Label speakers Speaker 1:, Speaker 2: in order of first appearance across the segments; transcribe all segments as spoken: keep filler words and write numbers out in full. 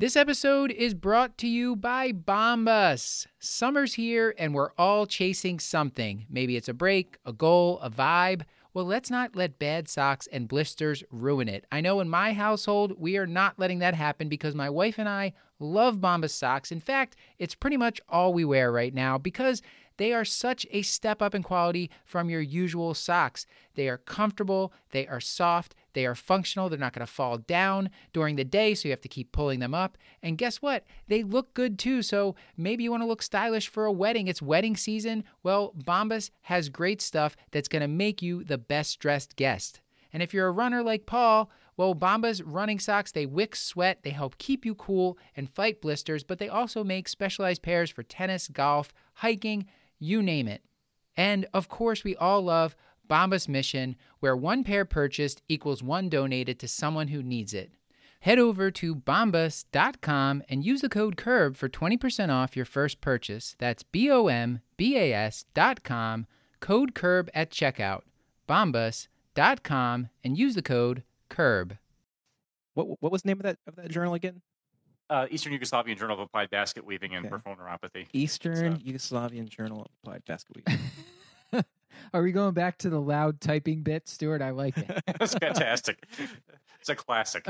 Speaker 1: This episode is brought to you by Bombas. Summer's here and we're all chasing something. Maybe it's a break, a goal, a vibe. Well, let's not let bad socks and blisters ruin it. I know in my household, we are not letting that happen because my wife and I love Bombas socks. In fact, it's pretty much all we wear right now because they are such a step up in quality from your usual socks. They are comfortable, they are soft, they are functional, they're not going to fall down during the day, so you have to keep pulling them up. And guess what? They look good too, so maybe you want to look stylish for a wedding. It's wedding season. Well, Bombas has great stuff that's going to make you the best dressed guest. And if you're a runner like Paul, well, Bombas running socks, they wick sweat, they help keep you cool and fight blisters, but they also make specialized pairs for tennis, golf, hiking, you name it. And of course, we all love Bombas Mission, where one pair purchased equals one donated to someone who needs it. Head over to bombas dot com and use the code CURB for twenty percent off your first purchase. That's B O M B A S dot com, code CURB at checkout. bombas dot com and use the code CURB.
Speaker 2: What what was the name of that of that journal again?
Speaker 3: Uh, Eastern Yugoslavian Journal of Applied Basket Weaving and
Speaker 2: Okay.
Speaker 3: Peripheral Neuropathy.
Speaker 2: Eastern
Speaker 3: So-
Speaker 2: Yugoslavian Journal of Applied Basket Weaving.
Speaker 1: Are we going back to the loud typing bit, Stuart? I like it.
Speaker 3: It's fantastic. It's a classic.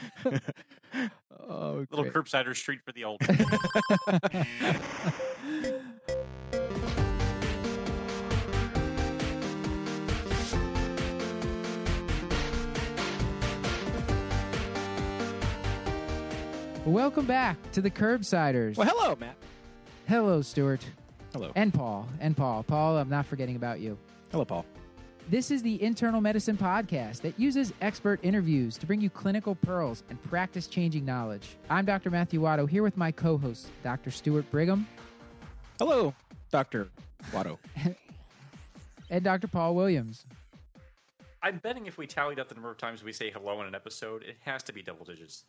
Speaker 1: Oh,
Speaker 3: Little
Speaker 1: great.
Speaker 3: curbsider street for the old.
Speaker 1: Welcome back to the Curbsiders.
Speaker 2: Well, hello, Matt.
Speaker 1: Hello, Stuart.
Speaker 2: Hello.
Speaker 1: And Paul. And Paul. Paul, I'm not forgetting about you.
Speaker 2: Hello, Paul.
Speaker 1: This is the Internal Medicine Podcast that uses expert interviews to bring you clinical pearls and practice-changing knowledge. I'm Doctor Matthew Watto, here with my co-host, Doctor Stuart Brigham
Speaker 2: Hello, Doctor Watto.
Speaker 1: and Doctor Paul Williams.
Speaker 3: I'm betting if we tallied up the number of times we say hello in an episode, it has to be double digits.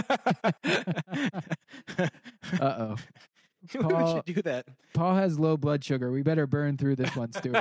Speaker 1: Uh-oh.
Speaker 2: we
Speaker 1: Paul-
Speaker 2: should do that.
Speaker 1: Paul has low blood sugar. We better burn through this one, Stuart.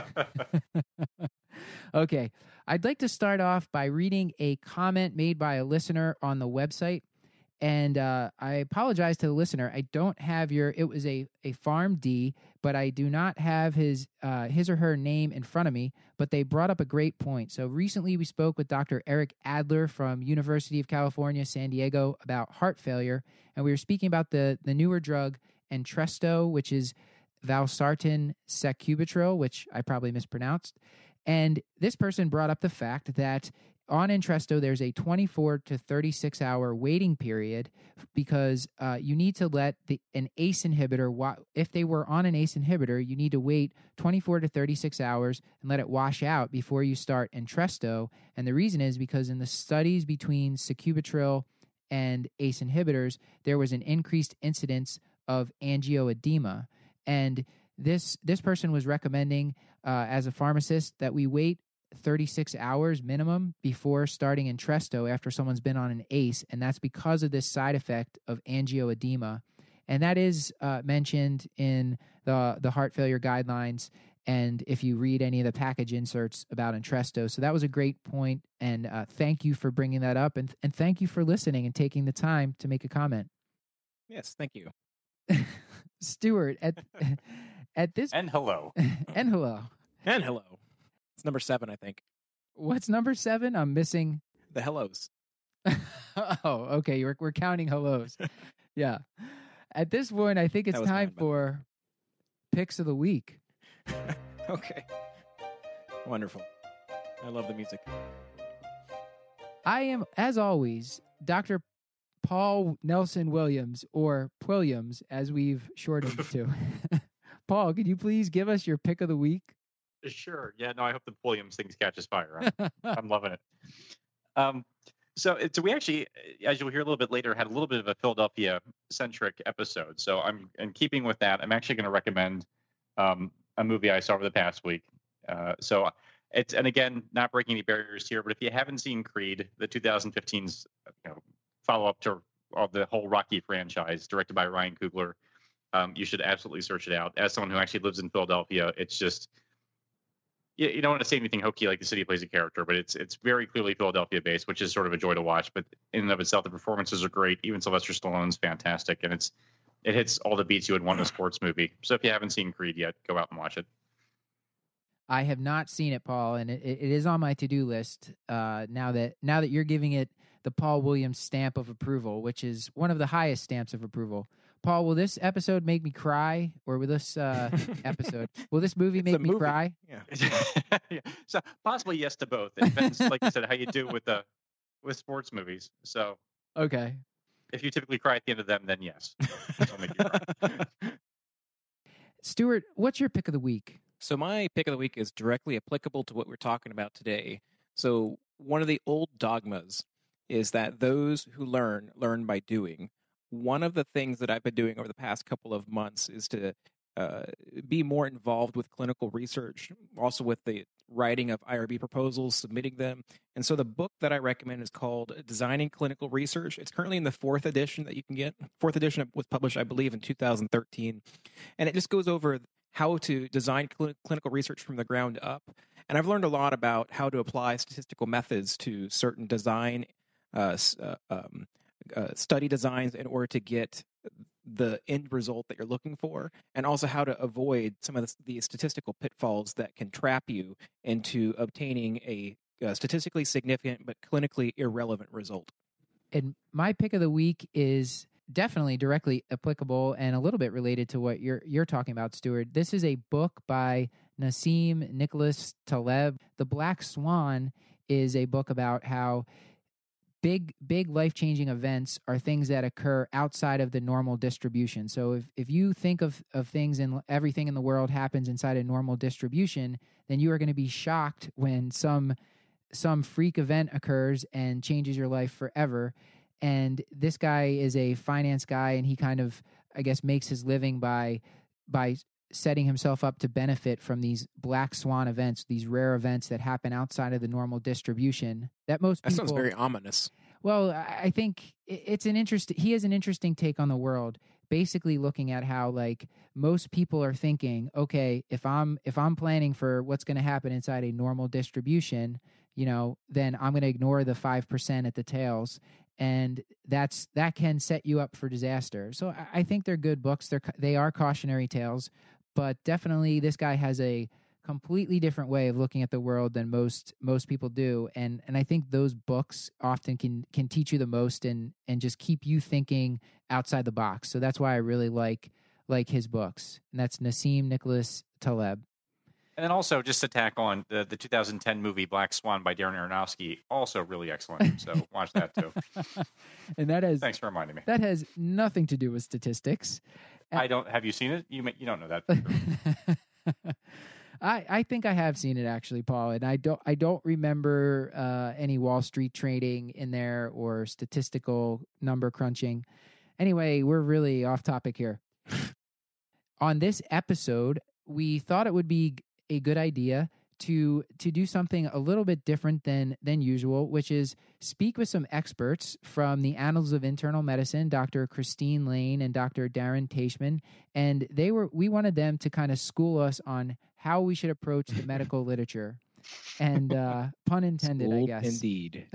Speaker 1: Okay. I'd like to start off by reading a comment made by a listener on the website. And uh, I apologize to the listener. I don't have your, it was a, a Farm D, but I do not have his uh, his or her name in front of me, but they brought up a great point. So recently we spoke with Doctor Eric Adler from University of California, San Diego about heart failure. And we were speaking about the, the newer drug Entresto, which is valsartan sacubitril, which I probably mispronounced. And this person brought up the fact that on Entresto, there's a twenty-four to thirty-six hour waiting period because uh, you need to let the an A C E inhibitor, wa- if they were on an A C E inhibitor, you need to wait twenty-four to thirty-six hours and let it wash out before you start Entresto. And the reason is because in the studies between sacubitril and A C E inhibitors, there was an increased incidence of angioedema. And this this person was recommending, uh, as a pharmacist, that we wait thirty-six hours minimum before starting Entresto after someone's been on an A C E, and that's because of this side effect of angioedema. And that is uh, mentioned in the, the heart failure guidelines, and if you read any of the package inserts about Entresto. So that was a great point, and uh, thank you for bringing that up, and, and thank you for listening and taking the time to make a comment.
Speaker 2: Yes, thank you.
Speaker 1: Stuart, at, at this...
Speaker 3: And hello.
Speaker 1: and hello.
Speaker 2: And hello. It's number seven, I think.
Speaker 1: What's number seven? I'm missing...
Speaker 2: The hellos.
Speaker 1: Oh, okay. We're we're counting hellos. Yeah. At this point, I think it's
Speaker 2: That was
Speaker 1: time
Speaker 2: mine, but-
Speaker 1: for picks of the week.
Speaker 2: Okay. Wonderful. I love the music.
Speaker 1: I am, as always, Doctor Paul Nelson Williams, or Williams, as we've shortened it to. Paul, could you please give us your pick of the week?
Speaker 3: Sure. Yeah, no, I hope the Williams things catches fire. I'm, I'm loving it. Um, so, it- so we actually, as you'll hear a little bit later, had a little bit of a Philadelphia-centric episode. So I'm, in keeping with that, I'm actually going to recommend um, a movie I saw over the past week. Uh, so it's, and again, not breaking any barriers here, but if you haven't seen Creed, the twenty fifteen's you know, follow-up to all the whole Rocky franchise, directed by Ryan Coogler, um, you should absolutely search it out. As someone who actually lives in Philadelphia, it's just you, you don't want to say anything hokey like the city plays a character, but it's it's very clearly Philadelphia based, which is sort of a joy to watch. But in and of itself, the performances are great. Even Sylvester Stallone's fantastic, and it's it hits all the beats you would want in a sports movie. So if you haven't seen Creed yet, go out and watch it.
Speaker 1: I have not seen it, Paul, and it, it is on my to-do list. Uh, now that now that you're giving it the Paul Williams stamp of approval, which is one of the highest stamps of approval. Paul, will this episode make me cry, or will this uh, episode, will this movie
Speaker 2: It's
Speaker 1: make
Speaker 2: a
Speaker 1: me
Speaker 2: movie.
Speaker 1: cry?
Speaker 2: Yeah.
Speaker 3: Yeah. So possibly yes to both. It depends, like you said, how you do with the with sports movies. So
Speaker 1: Okay.
Speaker 3: if you typically cry at the end of them, then yes, it'll make you cry.
Speaker 1: Stuart, what's your pick of the week?
Speaker 2: So my pick of the week is directly applicable to what we're talking about today. So one of the old dogmas is that those who learn, learn by doing. One of the things that I've been doing over the past couple of months is to uh, be more involved with clinical research, also with the writing of I R B proposals, submitting them. And so the book that I recommend is called Designing Clinical Research. It's currently in the fourth edition that you can get. Fourth edition was published, I believe, in two thousand thirteen. And it just goes over how to design cl- clinical research from the ground up. And I've learned a lot about how to apply statistical methods to certain design uh, uh, um, uh, study designs in order to get the end result that you're looking for, and also how to avoid some of the, the statistical pitfalls that can trap you into obtaining a, a statistically significant but clinically irrelevant result.
Speaker 1: And my pick of the week is definitely directly applicable and a little bit related to what you're you're talking about, Stuart. This is a book by Nassim Nicholas Taleb. The Black Swan is a book about how big big life-changing events are things that occur outside of the normal distribution. So if, if you think of, of things and everything in the world happens inside a normal distribution, then you are going to be shocked when some some freak event occurs and changes your life forever. And this guy is a finance guy, and he kind of, I guess, makes his living by by setting himself up to benefit from these black swan events, these rare events that happen outside of the normal distribution that most
Speaker 2: That
Speaker 1: people...
Speaker 2: sounds very ominous.
Speaker 1: Well, I I think i- it's an interest. He has an interesting take on the world, basically looking at how, like, most people are thinking, okay, if I'm if I'm planning for what's going to happen inside a normal distribution, you know, then I'm going to ignore the five percent at the tails, and that's that can set you up for disaster. So I, I think they're good books. They're ca- they are cautionary tales, but definitely this guy has a completely different way of looking at the world than most most people do, and and I think those books often can can teach you the most and and just keep you thinking outside the box. So that's why I really like like his books, and that's Nassim Nicholas Taleb.
Speaker 3: And then also, just to tack on, the, the two thousand ten movie Black Swan by Darren Aronofsky, also really excellent. So watch that too.
Speaker 1: And that has
Speaker 3: Thanks for reminding me.
Speaker 1: that has nothing to do with statistics.
Speaker 3: I don't. Have you seen it? You may, you don't know that. for sure.
Speaker 1: I, I think I have seen it actually, Paul, and I don't I don't remember uh, any Wall Street trading in there or statistical number crunching. Anyway, we're really off topic here. On this episode, we thought it would be a good idea to to do something a little bit different than than usual, which is speak with some experts from the Annals of Internal Medicine, Doctor Christine Lane and Doctor Darren Teichman, and they were we wanted them to kind of school us on how we should approach the medical literature. And uh, pun intended,
Speaker 2: Schooled
Speaker 1: I guess.
Speaker 2: Indeed.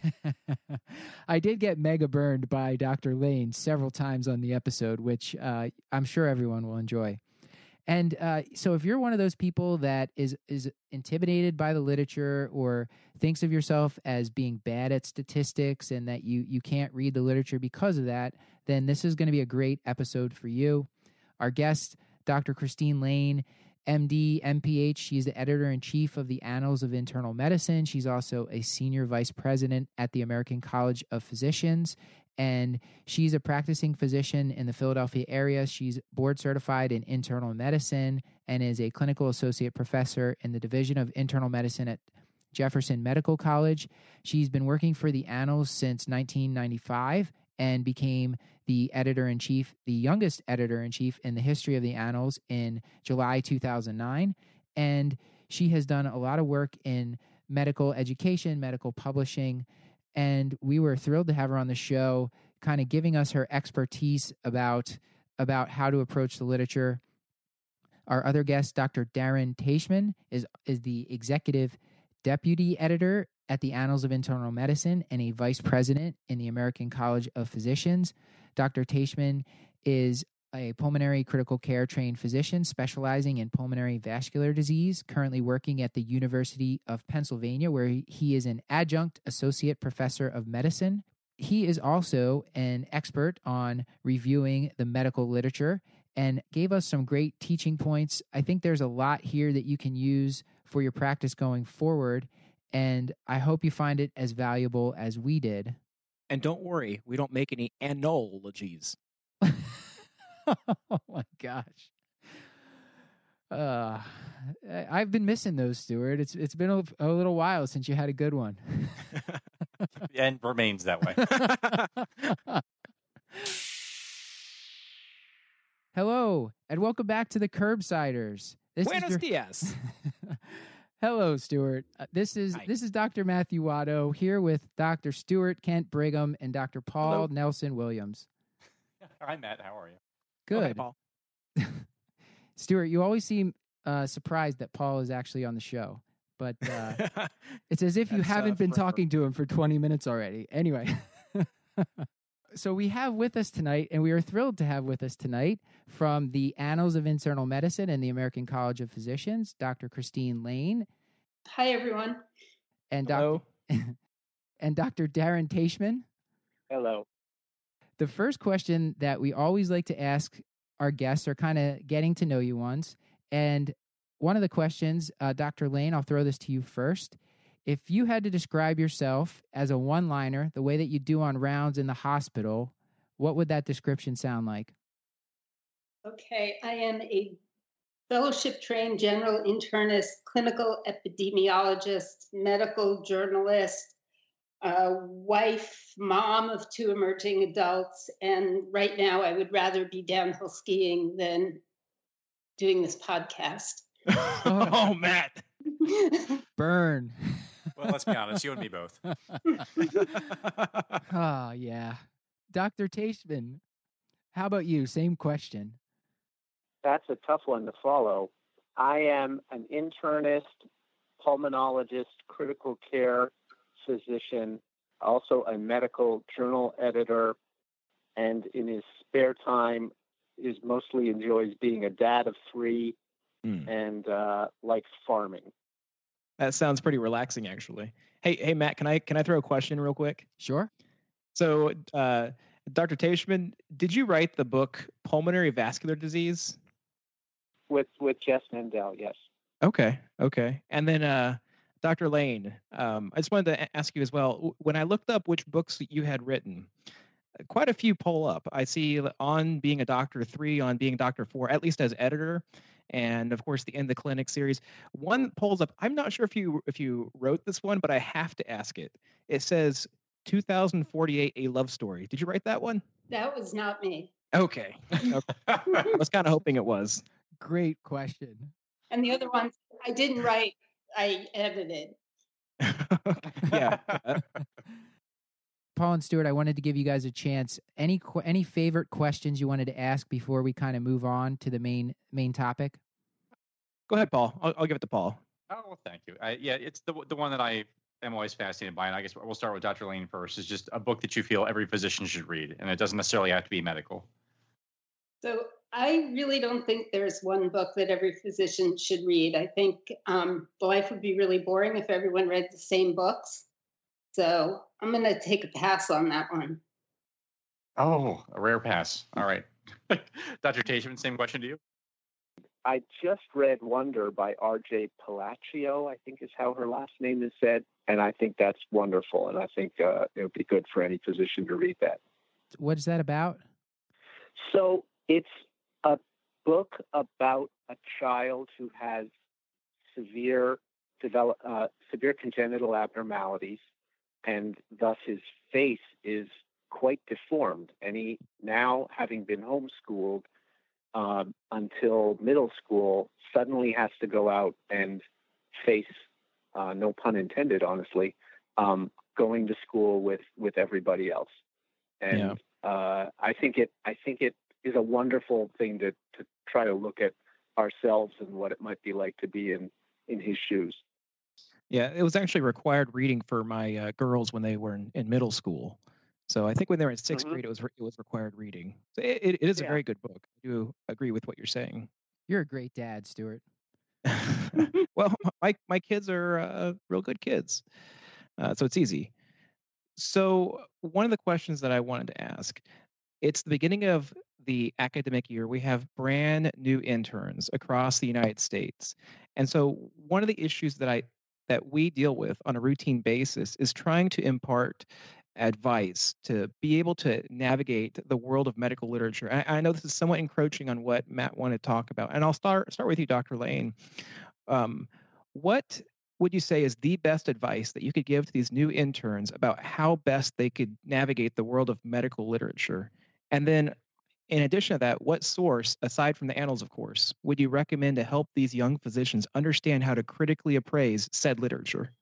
Speaker 1: I did get mega burned by Doctor Lane several times on the episode, which uh, I'm sure everyone will enjoy. And uh, so if you're one of those people that is is intimidated by the literature or thinks of yourself as being bad at statistics and that you, you can't read the literature because of that, then this is going to be a great episode for you. Our guest, Doctor Christine Lane, M D, M P H. She's the editor-in-chief of the Annals of Internal Medicine. She's also a senior vice president at the American College of Physicians, and she's a practicing physician in the Philadelphia area. She's board certified in internal medicine and is a clinical associate professor in the Division of Internal Medicine at Jefferson Medical College. She's been working for the Annals since nineteen ninety-five and became the editor-in-chief, the youngest editor-in-chief in the history of the Annals in July two thousand nine. And she has done a lot of work in medical education, medical publishing, and we were thrilled to have her on the show, kind of giving us her expertise about, about how to approach the literature. Our other guest, Doctor Darren Teichman, is, is the executive deputy editor at the Annals of Internal Medicine and a vice president in the American College of Physicians. Doctor Teichman is a pulmonary critical care trained physician specializing in pulmonary vascular disease, currently working at the University of Pennsylvania, where he is an adjunct associate professor of medicine. He is also an expert on reviewing the medical literature and gave us some great teaching points. I think there's a lot here that you can use for your practice going forward, and I hope you find it as valuable as we did.
Speaker 2: And don't worry, we don't make any analogies.
Speaker 1: Oh my gosh. Uh, I've been missing those, Stuart. It's it's been a, a little while since you had a good one.
Speaker 3: And remains that way.
Speaker 1: Hello, and welcome back to the Curbsiders. This
Speaker 2: Buenos
Speaker 1: is your...
Speaker 2: dias.
Speaker 1: Hello, Stuart. Uh, this is
Speaker 2: Hi.
Speaker 1: this is Doctor Matthew Watto here with Doctor Stuart Kent Brigham and Doctor Paul
Speaker 2: Hello.
Speaker 1: Nelson Williams.
Speaker 3: Hi, Matt. How are you?
Speaker 1: Good.
Speaker 2: Okay, Paul.
Speaker 1: Stuart, you always seem uh, surprised that Paul is actually on the show, but uh, it's as if you
Speaker 3: That's, uh,
Speaker 1: haven't been
Speaker 3: forever.
Speaker 1: talking to him for twenty minutes already. Anyway, so we have with us tonight, and we are thrilled to have with us tonight from the Annals of Internal Medicine and the American College of Physicians, Doctor Christine Lane
Speaker 4: Hi, everyone.
Speaker 1: and
Speaker 2: Hello.
Speaker 1: Doctor and Doctor Darren Teichman.
Speaker 5: Hello.
Speaker 1: The first question that we always like to ask our guests are kind of getting to know you ones. And one of the questions, uh, Doctor Lane, I'll throw this to you first. If you had to describe yourself as a one-liner, the way that you do on rounds in the hospital, what would that description sound like?
Speaker 4: Okay, I am a fellowship trained general internist, clinical epidemiologist, medical journalist, uh, wife, mom of two emerging adults, and right now I would rather be downhill skiing than doing this podcast.
Speaker 2: Oh, Matt.
Speaker 1: Burn.
Speaker 3: Well, let's be honest. You and me both.
Speaker 1: Oh, yeah. Doctor Teichman, how about you? Same question.
Speaker 5: That's a tough one to follow. I am an internist, pulmonologist, critical care physician, also a medical journal editor, and in his spare time is mostly enjoys being a dad of three
Speaker 2: Mm.
Speaker 5: and uh, likes farming.
Speaker 2: That sounds pretty relaxing, actually. Hey, hey, Matt, can I can I throw a question real quick?
Speaker 1: Sure.
Speaker 2: So, uh, Doctor Teichman, did you write the book Pulmonary Vascular Disease?
Speaker 5: With with Jess Mendel, yes.
Speaker 2: Okay, okay. And then, uh, Doctor Lane, um, I just wanted to a- ask you as well. w- When I looked up which books that you had written, uh, quite a few pull up. I see On Being a Doctor three, On Being a Doctor four, at least as editor, and of course the In the Clinic series. One pulls up. I'm not sure if you if you wrote this one, but I have to ask it. It says two thousand forty-eight, A Love Story. Did you write that one?
Speaker 4: That was not me.
Speaker 2: Okay. Okay. I was kind of hoping it was.
Speaker 1: Great question.
Speaker 4: And the other ones I didn't write, I edited.
Speaker 2: Yeah. uh,
Speaker 1: Paul and Stuart, I wanted to give you guys a chance. Any qu- any favorite questions you wanted to ask before we kind of move on to the main main topic?
Speaker 2: Go ahead, Paul. I'll, I'll give it to Paul.
Speaker 3: Oh, well, thank you. I, yeah, it's the the one that I am always fascinated by, and I guess we'll start with Doctor Lane first. Is just a book that you feel every physician should read, and it doesn't necessarily have to be medical.
Speaker 4: So I really don't think there's one book that every physician should read. I think um, life would be really boring if everyone read the same books. So I'm going to take a pass on that one.
Speaker 3: Oh, a rare pass. All right, Doctor Teichman, same question to you.
Speaker 5: I just read Wonder by R J Palacio, I think is how her last name is said, and I think that's wonderful, and I think uh, it would be good for any physician to read that.
Speaker 1: What is that about?
Speaker 5: So it's a book about a child who has severe develop, uh, severe congenital abnormalities, and thus his face is quite deformed. And he now, having been homeschooled um, until middle school, suddenly has to go out and face, uh, no pun intended, honestly, um, going to school with with everybody else. And
Speaker 2: Yeah.
Speaker 5: uh, I think it I think it is a wonderful thing to to try to look at ourselves and what it might be like to be in, in his shoes.
Speaker 2: Yeah, it was actually required reading for my uh, girls when they were in, in middle school. So I think when they were in sixth
Speaker 5: Mhm.
Speaker 2: grade, it was re- it was required reading. So it, it, it is a
Speaker 5: Yeah.
Speaker 2: very good book. I do agree with what you're saying.
Speaker 1: You're a great dad, Stuart.
Speaker 2: Well, my my kids are uh, real good kids, uh, so it's easy. So one of the questions that I wanted to ask, it's the beginning of the academic year. We have brand new interns across the United States. And so one of the issues that I that we deal with on a routine basis is trying to impart advice to be able to navigate the world of medical literature. I, I know this is somewhat encroaching on what Matt wanted to talk about. And I'll start start with you, Doctor Lane. Um, what would you say is the best advice that you could give to these new interns about how best they could navigate the world of medical literature? And then, in addition to that, what source, aside from the annals, of course, would you recommend to help these young physicians understand how to critically appraise said literature?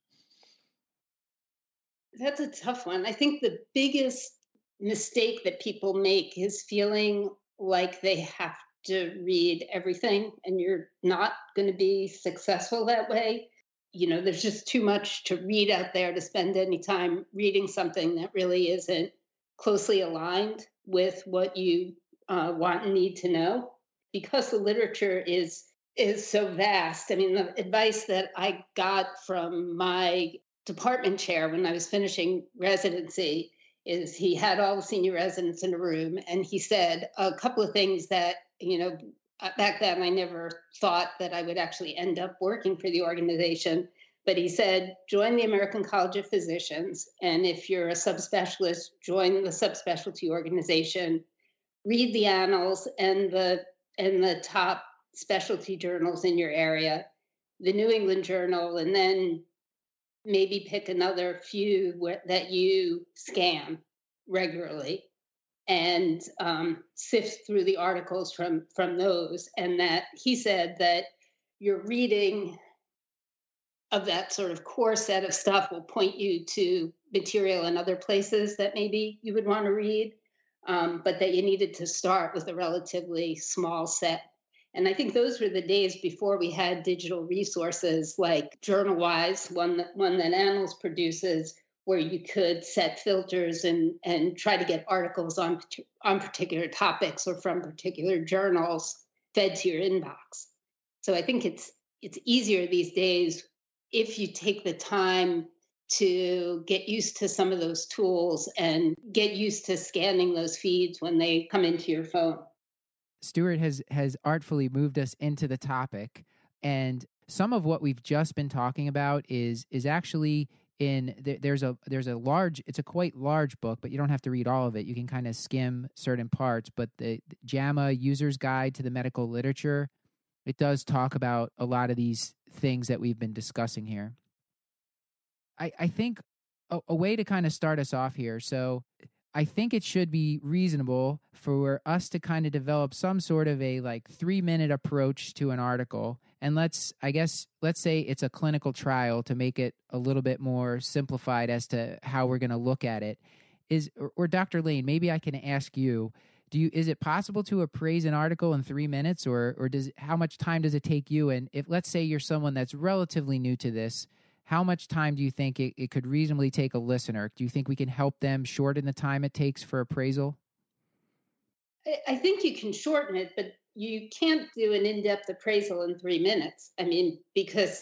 Speaker 4: That's a tough one. I think the biggest mistake that people make is feeling like they have to read everything, and you're not going to be successful that way. You know, there's just too much to read out there to spend any time reading something that really isn't closely aligned with what you uh, want and need to know. Because the literature is is so vast. I mean, the advice that I got from my department chair when I was finishing residency is he had all the senior residents in a room, and he said a couple of things that, you know, uh, back then I never thought that I would actually end up working for the organization. But he said, join the American College of Physicians. And if you're a subspecialist, join the subspecialty organization, read the annals and the and the top specialty journals in your area, the New England Journal, and then maybe pick another few where, that you scan regularly, and um, sift through the articles from from those. And that he said that your reading of that sort of core set of stuff will point you to material in other places that maybe you would want to read, um, but that you needed to start with a relatively small set. And I think those were the days before we had digital resources like JournalWise, one that, one that Annals produces, where you could set filters and, and try to get articles on, on particular topics or from particular journals fed to your inbox. So I think it's it's easier these days if you take the time to get used to some of those tools and get used to scanning those feeds when they come into your phone.
Speaker 1: Stuart has has artfully moved us into the topic, and some of what we've just been talking about is is actually in there, there's a there's a large it's a quite large book, but you don't have to read all of it. You can kind of skim certain parts. But the, the JAMA User's Guide to the Medical Literature, it does talk about a lot of these things that we've been discussing here. I I think a, a way to kind of start us off here. So I think it should be reasonable for us to kind of develop some sort of a like three minute approach to an article. And let's, I guess, let's say it's a clinical trial to make it a little bit more simplified as to how we're going to look at it. Is, or, or Doctor Lane, maybe I can ask you, do you, is it possible to appraise an article in three minutes or, or does, how much time does it take you? And if, let's say you're someone that's relatively new to this, how much time do you think it, it could reasonably take a listener? Do you think we can help them shorten the time it takes for appraisal?
Speaker 4: I think you can shorten it, but you can't do an in-depth appraisal in three minutes. I mean, because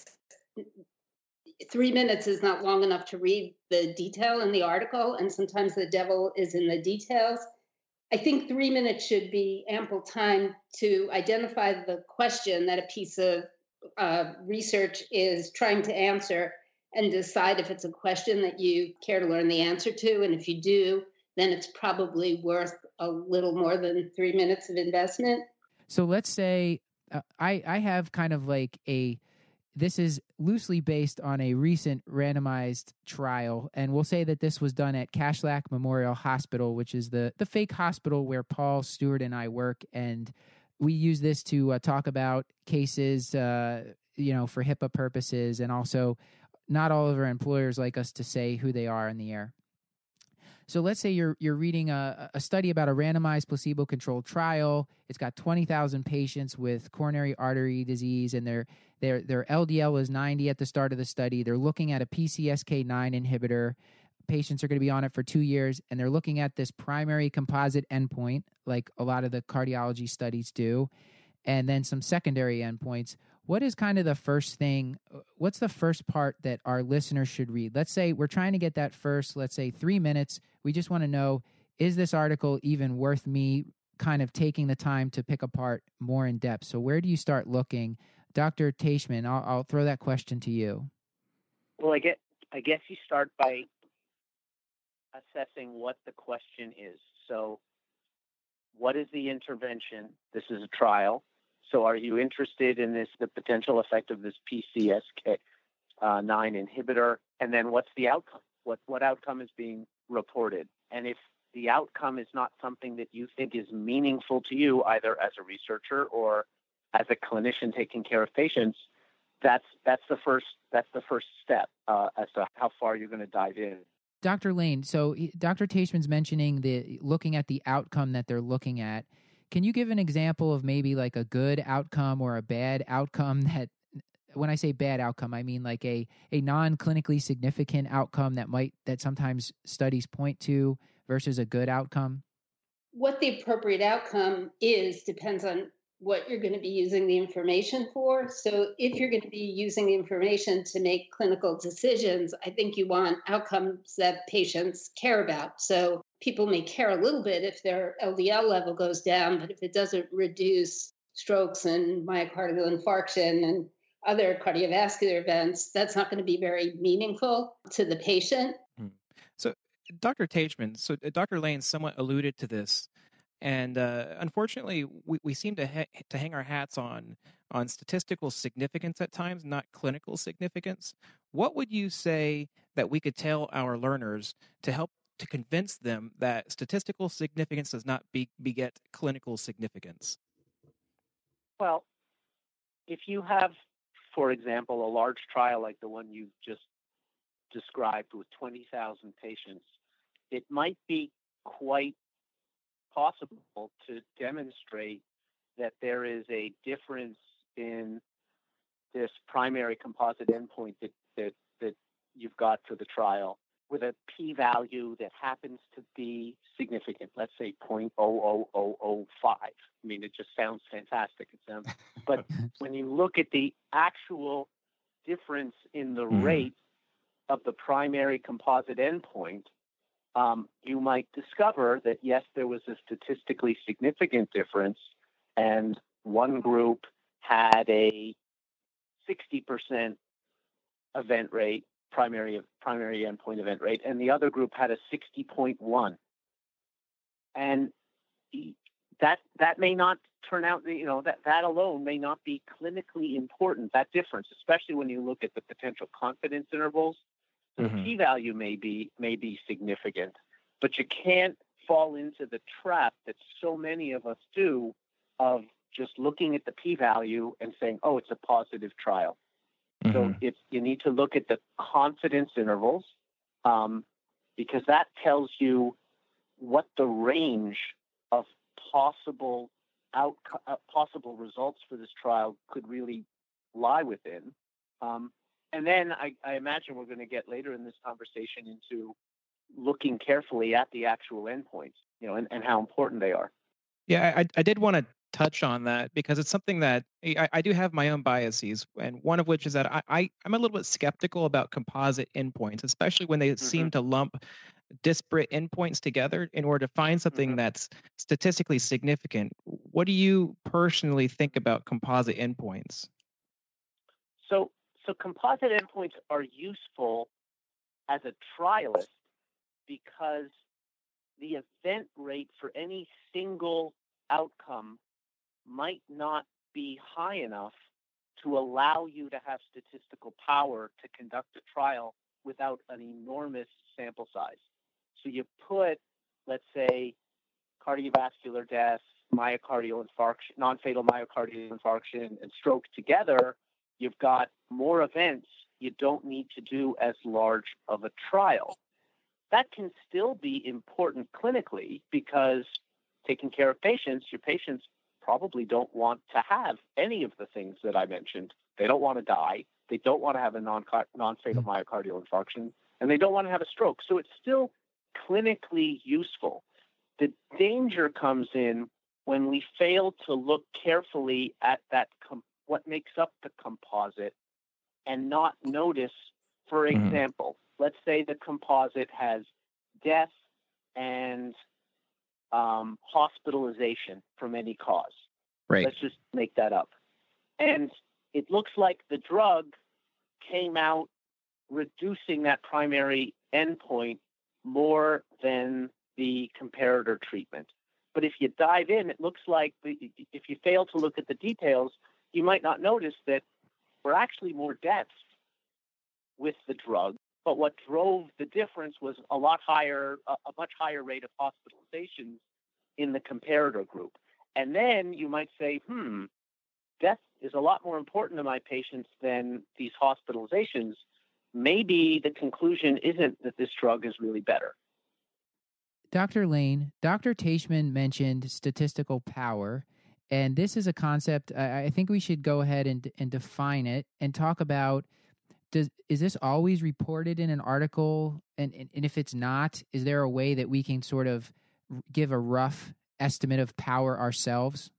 Speaker 4: three minutes is not long enough to read the detail in the article, and sometimes the devil is in the details. I think three minutes should be ample time to identify the question that a piece of uh, research is trying to answer and decide if it's a question that you care to learn the answer to. And if you do, then it's probably worth a little more than three minutes of investment.
Speaker 1: So let's say uh, I, I have kind of like a, this is loosely based on a recent randomized trial. And we'll say that this was done at Kashlak Memorial Hospital, which is the, the fake hospital where Paul Stewart and I work. And we use this to uh, talk about cases, uh, you know, for HIPAA purposes. And also not all of our employers like us to say who they are in the air. So let's say you're you're reading a, a study about a randomized placebo-controlled trial. It's got twenty thousand patients with coronary artery disease, and their their their L D L was ninety at the start of the study. They're looking at a P C S K nine inhibitor. Patients are going to be on it for two years, and they're looking at this primary composite endpoint, like a lot of the cardiology studies do, and then some secondary endpoints. What is kind of the first thing, what's the first part that our listeners should read? Let's say we're trying to get that first, let's say three minutes. We just want to know, is this article even worth me kind of taking the time to pick apart more in depth? So where do you start looking? Doctor Teichmann, I'll, I'll throw that question to you.
Speaker 5: Well, I get, I guess you start by assessing what the question is. So what is the intervention? This is a trial. So are you interested in this, the potential effect of this P C S K nine inhibitor? And then what's the outcome? What, what outcome is being reported? And if the outcome is not something that you think is meaningful to you, either as a researcher or as a clinician taking care of patients, that's, that's the first, that's the first step uh, as to how far you're going to dive in.
Speaker 1: Doctor Lane, so Doctor Teichmann's mentioning the looking at the outcome that they're looking at. Can you give an example of maybe like a good outcome or a bad outcome that, when I say bad outcome, I mean like a, a non-clinically significant outcome that might, that sometimes studies point to versus a good outcome?
Speaker 4: What the appropriate outcome is depends on what you're going to be using the information for. So if you're going to be using the information to make clinical decisions, I think you want outcomes that patients care about. So people may care a little bit if their L D L level goes down, but if it doesn't reduce strokes and myocardial infarction and other cardiovascular events, that's not going to be very meaningful to the patient.
Speaker 2: So Doctor Teichmann, so Doctor Lane somewhat alluded to this. And uh, unfortunately, we, we seem to ha- to hang our hats on on statistical significance at times, not clinical significance. What would you say that we could tell our learners to help to convince them that statistical significance does not be, beget clinical significance?
Speaker 5: Well, if you have, for example, a large trial like the one you just described with twenty thousand patients, it might be quite possible to demonstrate that there is a difference in this primary composite endpoint that, that, that you've got for the trial with a p-value that happens to be significant, let's say zero point zero zero zero zero five. I mean, it just sounds fantastic. It sounds, but when you look at the actual difference in the
Speaker 2: Mhm.
Speaker 5: rate of the primary composite endpoint, Um, you might discover that, yes, there was a statistically significant difference, and one group had a sixty percent event rate, primary primary endpoint event rate, and the other group had a sixty point one. And that that may not turn out, you know, that, that alone may not be clinically important, that difference, especially when you look at the potential confidence intervals. So
Speaker 2: Mhm.
Speaker 5: the p-value may be may be significant, but you can't fall into the trap that so many of us do of just looking at the p-value and saying, "Oh, it's a positive trial." So
Speaker 2: Mhm.
Speaker 5: it's you need to look at the confidence intervals um, because that tells you what the range of possible out uh, possible results for this trial could really lie within. Um, And then I, I imagine we're going to get later in this conversation into looking carefully at the actual endpoints, you know, and, and how important they are.
Speaker 2: Yeah, I, I did want to touch on that because it's something that I, I do have my own biases, and one of which is that I, I, I'm a little bit skeptical about composite endpoints, especially when they seem to lump disparate endpoints together in order to find something
Speaker 5: Mhm.
Speaker 2: that's statistically significant. What do you personally think about composite endpoints?
Speaker 5: So, so composite endpoints are useful as a trialist because the event rate for any single outcome might not be high enough to allow you to have statistical power to conduct a trial without an enormous sample size. So you put, let's say, cardiovascular death, myocardial infarction, non-fatal myocardial infarction, and stroke together, you've got more events. You don't need to do as large of a trial. that can still be important clinically because taking care of patients, your patients probably don't want to have any of the things that I mentioned. They don't want to die. They don't want to have a non, non-fatal myocardial infarction, and they don't want to have a stroke. So it's still clinically useful. The danger comes in when we fail to look carefully at that com- what makes up the composite and not notice, for example, mm-hmm. let's say the composite has death and um, hospitalization from any cause.
Speaker 2: Right.
Speaker 5: Let's just make that up. And it looks like the drug came out reducing that primary endpoint more than the comparator treatment. But if you dive in, it looks like the, if you fail to look at the details, you might not notice that we're actually more deaths with the drug. But what drove the difference was a lot higher, a, a much higher rate of hospitalizations in the comparator group. And then you might say, hmm, death is a lot more important to my patients than these hospitalizations. Maybe the conclusion isn't that this drug is really better.
Speaker 1: Doctor Lane, Doctor Teichmann mentioned statistical power, and this is a concept I, I think we should go ahead and, and define it and talk about, does is this always reported in an article? And, and, and if it's not, is there a way that we can sort of give a rough estimate of power ourselves?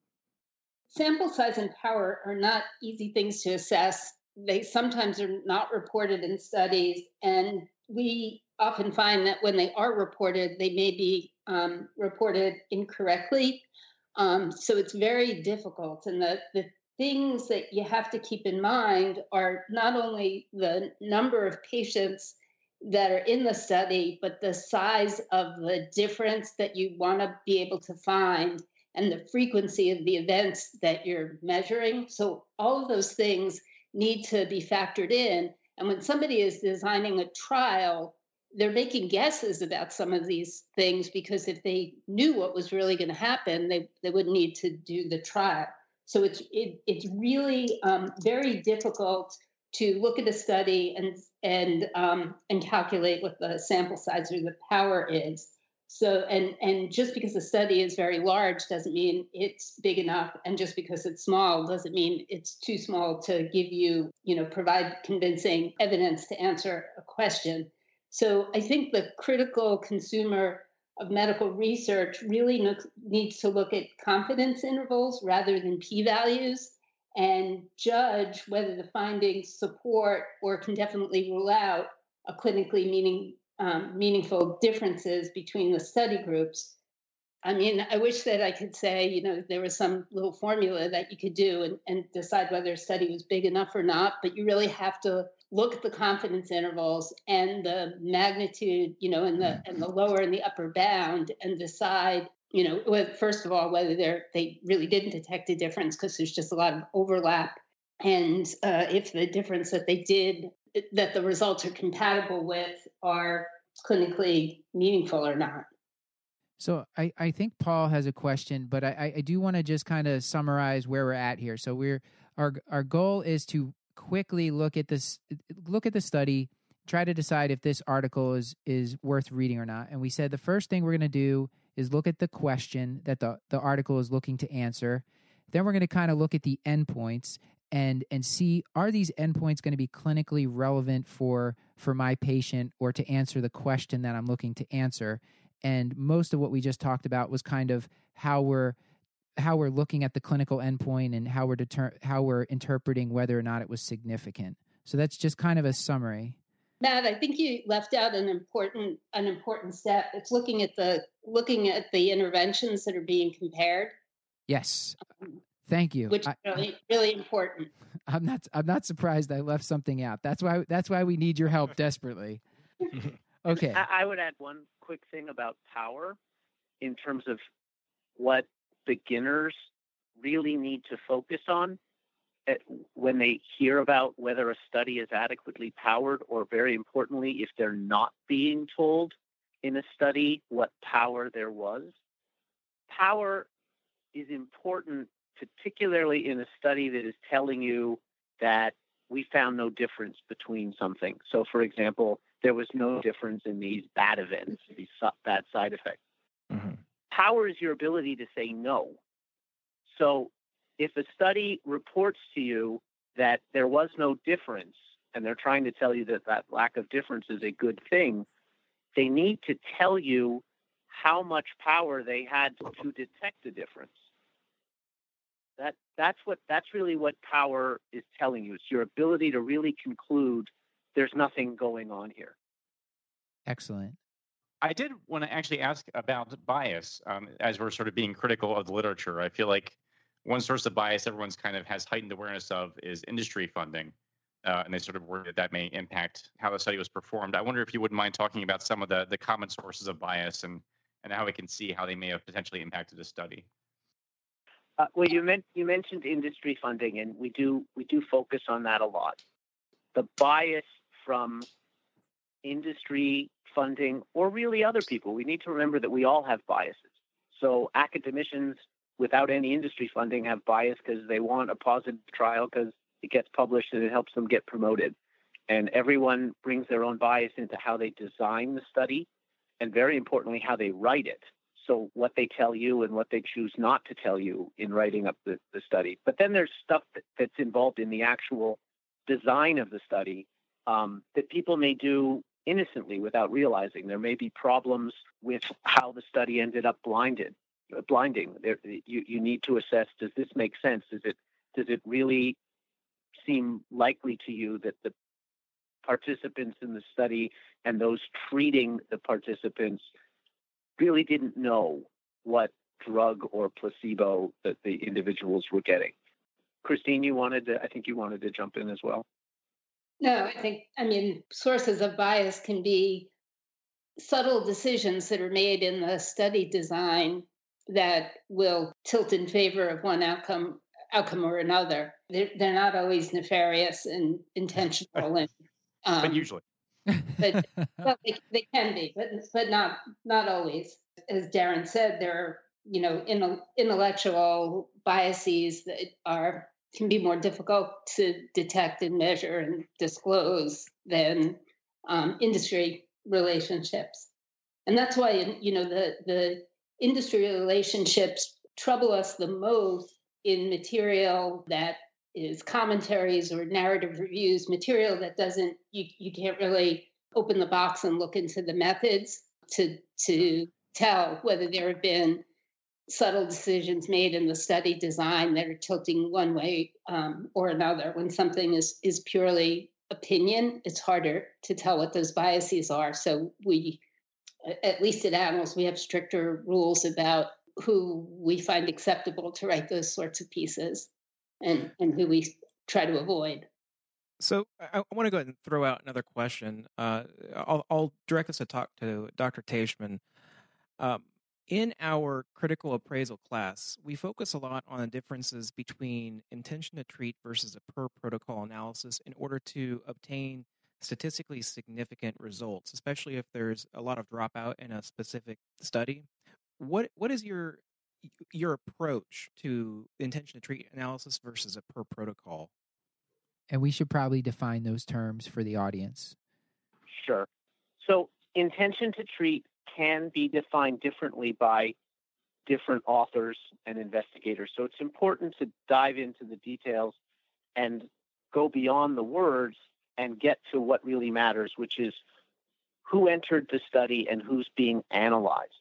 Speaker 4: Sample size and power are not easy things to assess. They sometimes are not reported in studies, and we often find that when they are reported, they may be um, reported incorrectly. Um, so it's very difficult. And the, the things that you have to keep in mind are not only the number of patients that are in the study, but the size of the difference that you want to be able to find and the frequency of the events that you're measuring. So all of those things need to be factored in. And when somebody is designing a trial, they're making guesses about some of these things because if they knew what was really going to happen, they, they wouldn't need to do the trial. So it's it, it's really um, very difficult to look at a study and and um, and calculate what the sample size or the power is. So and and just because the study is very large doesn't mean it's big enough, and just because it's small doesn't mean it's too small to give you, you know, provide convincing evidence to answer a question. So I think the critical consumer of medical research really no- needs to look at confidence intervals rather than p-values and judge whether the findings support or can definitely rule out a clinically meaning Um, meaningful differences between the study groups. I mean, I wish that I could say, you know, there was some little formula that you could do and, and decide whether a study was big enough or not, but you really have to look at the confidence intervals and the magnitude, you know, and the and the lower and the upper bound and decide, you know, first of all, whether they're, they really didn't detect a difference because there's just a lot of overlap. And uh, if the difference that they did, that the results are compatible with, are clinically meaningful or not.
Speaker 1: So I, I think Paul has a question, but I, I do want to just kind of summarize where we're at here. So we're our our goal is to quickly look at this, look at the study, try to decide if this article is is worth reading or not. And we said the first thing we're going to do is look at the question that the, the article is looking to answer. Then we're going to kind of look at the endpoints and and see, are these endpoints going to be clinically relevant for for my patient or to answer the question that I'm looking to answer. And most of what we just talked about was kind of how we're how we're looking at the clinical endpoint and how we're deter- how we're interpreting whether or not it was significant. So that's just kind of a summary.
Speaker 4: Matt, I think you left out an important an important step. It's looking at the looking at the interventions that are being compared.
Speaker 1: Yes. Thank you.
Speaker 4: Which is
Speaker 1: I,
Speaker 4: really, really important.
Speaker 1: I'm not I'm not surprised I left something out. That's why that's why we need your help desperately. Okay.
Speaker 5: I, I would add one quick thing about power in terms of what beginners really need to focus on when they hear about whether a study is adequately powered, or very importantly, if they're not being told in a study what power there was. Power is important, particularly in a study that is telling you that we found no difference between something. So, for example, there was no difference in these bad events, these so- bad side effects.
Speaker 2: Mm-hmm.
Speaker 5: Power is your ability to say no. So if a study reports to you that there was no difference, and they're trying to tell you that that lack of difference is a good thing, they need to tell you how much power they had to detect the difference. That that's what that's really what power is telling you. It's your ability to really conclude there's nothing going on here.
Speaker 1: Excellent.
Speaker 3: I did want to actually ask about bias um, as we're sort of being critical of the literature. I feel like one source of bias everyone's kind of has heightened awareness of is industry funding. Uh, and they sort of worry that that may impact how the study was performed. I wonder if you wouldn't mind talking about some of the, the common sources of bias and, and how we can see how they may have potentially impacted the study.
Speaker 5: Uh, well, you, meant, you mentioned industry funding, and we do we do focus on that a lot. The bias from industry funding, or really other people, we need to remember that we all have biases. So academicians without any industry funding have bias because they want a positive trial because it gets published and it helps them get promoted. And everyone brings their own bias into how they design the study, and very importantly, how they write it. So what they tell you and what they choose not to tell you in writing up the, the study. But then there's stuff that, that's involved in the actual design of the study um, that people may do innocently without realizing. There may be problems with how the study ended up blinded, blinding. There, you, you need to assess, does this make sense? Does it, does it really seem likely to you that the participants in the study and those treating the participants really didn't know what drug or placebo that the individuals were getting? Christine, you wanted to, I think you wanted to jump in as well.
Speaker 4: No, I think, I mean, sources of bias can be subtle decisions that are made in the study design that will tilt in favor of one outcome outcome or another. They're, they're not always nefarious and intentional. and um,
Speaker 3: But usually.
Speaker 4: But well, they, they can be, but but not not always. As Darren said, there are, you know, in, intellectual biases that are can be more difficult to detect and measure and disclose than um, industry relationships. And that's why, you know, the the industry relationships trouble us the most in material that is commentaries or narrative reviews, material that doesn't, you, you can't really open the box and look into the methods to to tell whether there have been subtle decisions made in the study design that are tilting one way um, or another. When something is is purely opinion, it's harder to tell what those biases are. So we, at least at Annals, we have stricter rules about who we find acceptable to write those sorts of pieces and, and who we try to avoid.
Speaker 2: So I, I want to go ahead and throw out another question. Uh, I'll, I'll direct this to talk to Doctor Teichmann. Um, in our critical appraisal class, we focus a lot on the differences between intention to treat versus a per protocol analysis in order to obtain statistically significant results, especially if there's a lot of dropout in a specific study. What what is your your approach to intention to treat analysis versus a per protocol?
Speaker 1: And we should probably define those terms for the audience.
Speaker 5: Sure. So intention to treat can be defined differently by different authors and investigators. So it's important to dive into the details and go beyond the words and get to what really matters, which is who entered the study and who's being analyzed.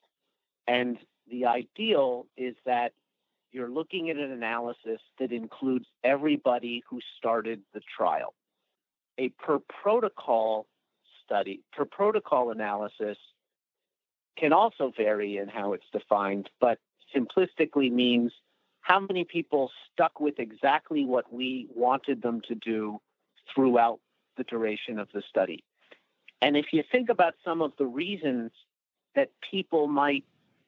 Speaker 5: And the ideal is that you're looking at an analysis that includes everybody who started the trial. A per protocol study, per protocol analysis can also vary in how it's defined, but simplistically means how many people stuck with exactly what we wanted them to do throughout the duration of the study. And if you think about some of the reasons that people might